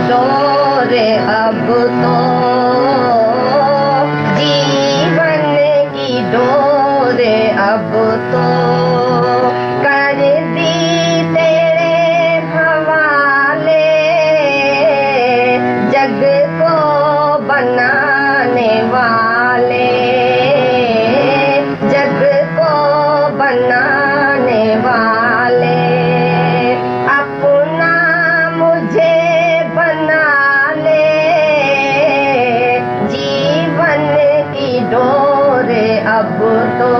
Door अब तो जीवन की डोर अब तो कर दी तेरे हवाले। जग को बनाने वाले, जग को बनाने वाले, अपना मुझे बना ले। जीवन की डोर अब तो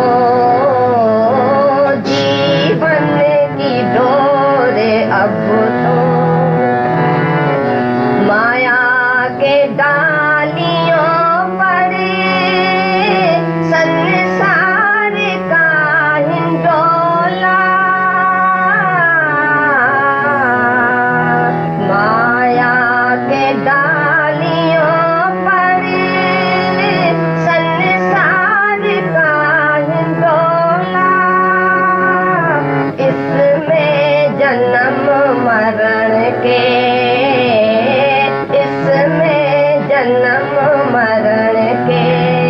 जीवन की डोर अब तो माया के डालियों पर संसार का हिंडोला। माया के डालियों पर संसार का हिंडोला। इसमें जन्म मरण के, इसमें जन्म मरण के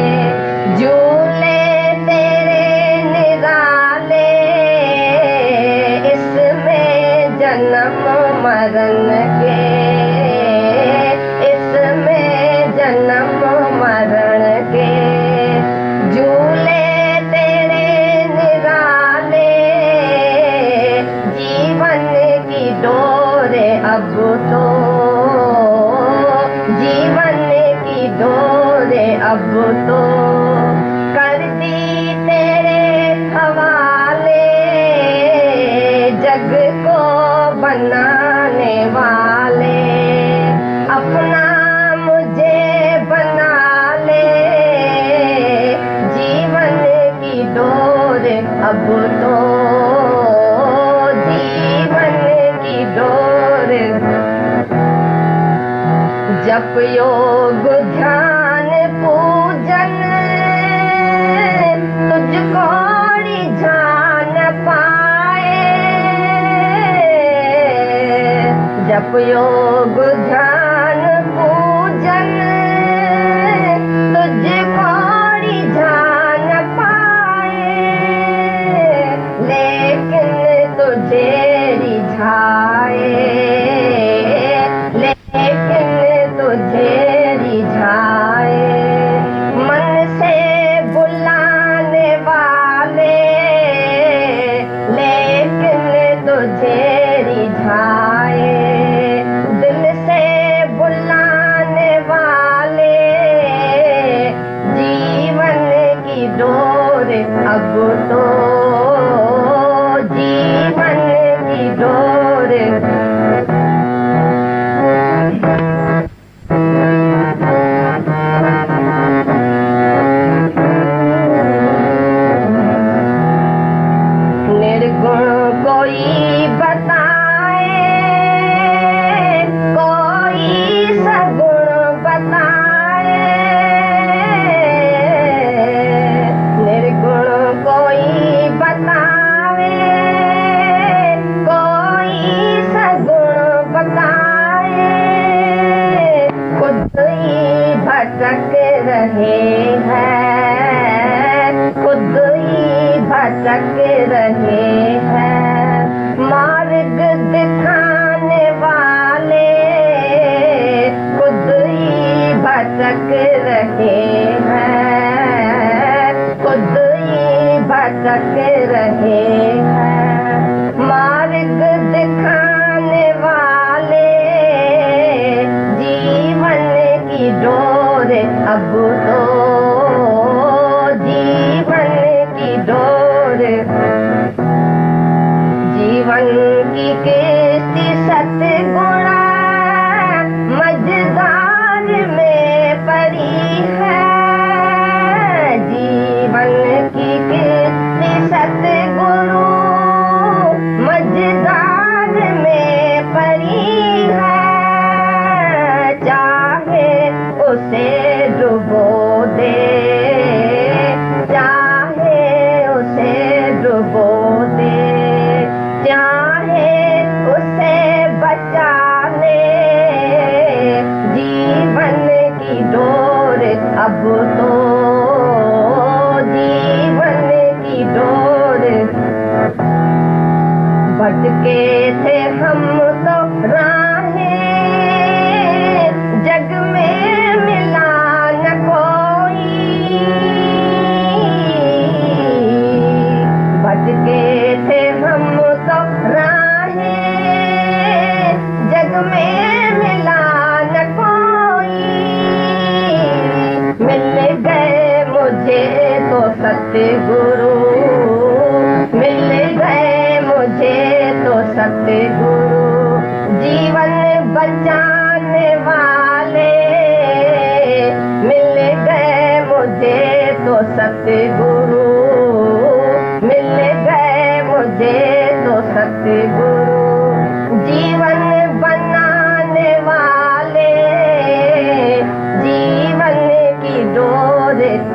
झूले तेरे निराले। इसमें जन्म मरण के, इसमें जन्म मरण के झूले तेरे निराले। जीवन की डोर अब तो जीवन की डोर अब तो कर दी तेरे हवाले। जग को बनाने वाले, अपना मुझे बना ले। जीवन की डोर अब तो जीवन की डोर। जप योग ध्यान पूजन तुझको जान पाए। जप योग ध्यान पूजन तुझको जान पाए। लेकिन तुझे रिझाए, लेकिन तुझे रिझाए मन से बुलाने वाले। लेकिन तुझे रिझाए दिल से बुलाने वाले। जीवन की डोर अब तो जीवन की डोर। निर्गुण कोई बताए, कोई सगुण बताए। निर्गुण कोई बताए, कोई सगुण बताए। खुद ही भटक रहे हैं, खुद ही भटक रहे हैं। मार्ग दिखाने वाले खुद ही भटक रहे हैं, खुद ही भटक रहे हैं। मार्ग दिखाने वाले जीवन की डोर अब तो जीवन की डोर।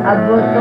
अब